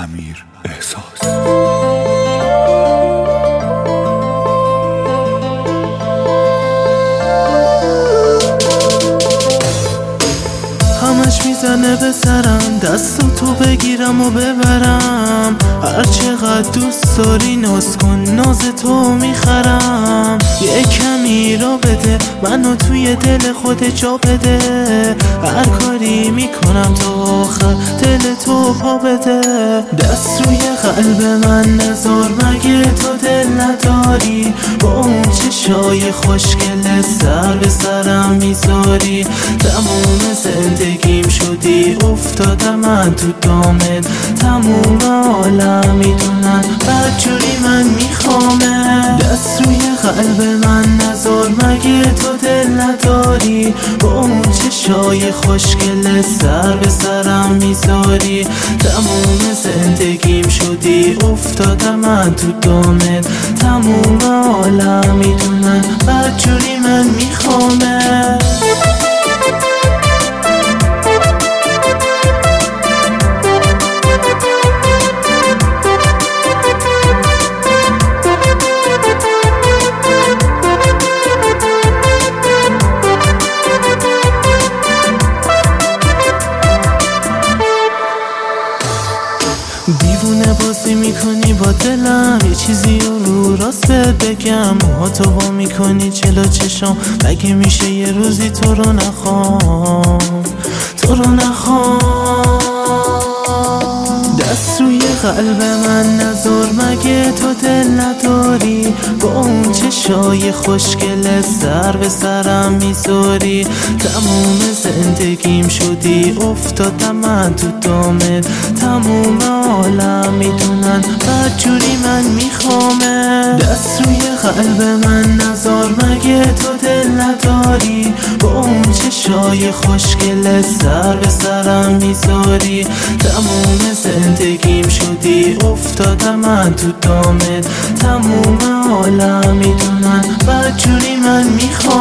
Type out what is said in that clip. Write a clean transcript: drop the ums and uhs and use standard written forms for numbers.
امیر احساس. همش میزنه به سرم، دستو تو بگیرم و ببرم. هر چقدر دوست داری ناز کن، ناز تو میخرم. یه کمی را بده، منو توی دل خود جا بده. هر کاری میکنم تا آخر دل تو پا بده. دست روی قلب من نذار، مگه تو دل نداری؟ با اون چشای خوشگل سر به سرم میذاری. تموم زندگیم شدی، افتادم من تو دامت. تموم عالم میدونن بدجوری من میخوامه. دست روی قلب من نذار، مگه تو دل نداری؟ با اون چشای خوشگل سر به سرم میذاری. تموم زندگیم شدی، افتادم من تو دامت. تموم عالم میدونن بدجوری من میخوامه. دیوونه بازی میکنی با دلم، یه چیزی رو راست بگم. موهاتو وا میکنی جلو چشام، مگه میشه یه روزی تو رو نخوام، تو رو نخوام. دست روی قلب من نذار، مگه تو دل نداری؟ با اون چشای خوشگل سر به سرم میذاری. تموم زندگیم شدی، افتادم من تو دامت. تموم عالم میدونن بدجوری من میخوامه. دست روی قلب من نذار، مگه تو دل نداری؟ با اون چشای خوشگل سر به سرم میذاری. تموم زندگیم شدی، افتادم من تو دامت. تموم عالم میدونن بدجوری من میخوام.